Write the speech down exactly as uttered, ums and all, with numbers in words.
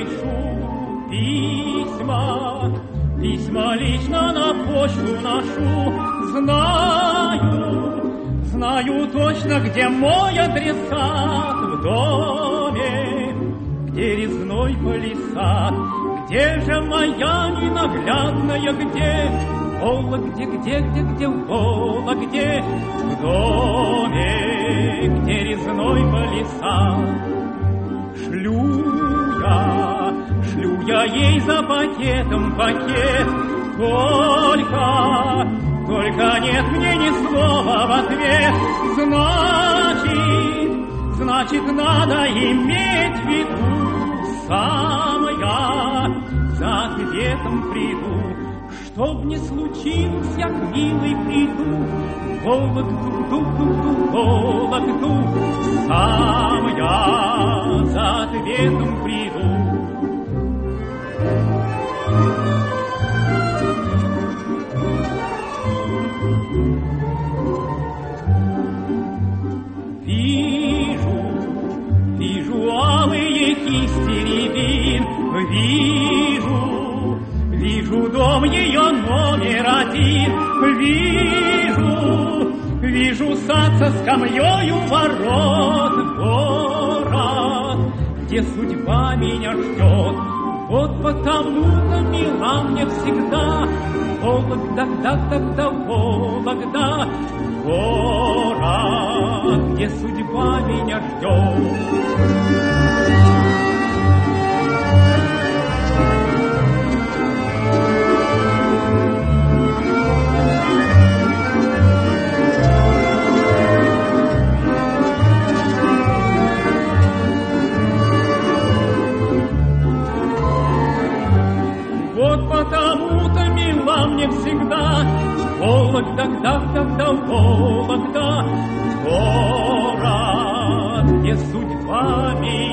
пишу письма, письма лично на почту ношу. Знаю, знаю точно, где мой адресат. В доме, где резной палисад. Где же моя ненаглядная, где? Вологде, где, где, где, в Вологде, в доме, где резной палисад. Шлю я, шлю я ей за пакетом пакет, только, только нет мне ни слова в ответ. Значит, значит, надо иметь в виду, сам я за ответом приду. Чтоб не случилось, я к милой приду, Вологду, ду, ду, ду, Вологду, сам я за ответом приду. Вижу, вижу алые кисти рябин, вижу, вижу дом ее номер один, вижу, вижу сад со скамьей у ворот, город, где судьба меня ждет. Вот потому-то мила мне всегда Вологда, да, да, да, Вологда, город, где судьба меня ждет. Вот потому-то мила мне всегда Вологда, да, да, да, Вологда, город, где судьба меня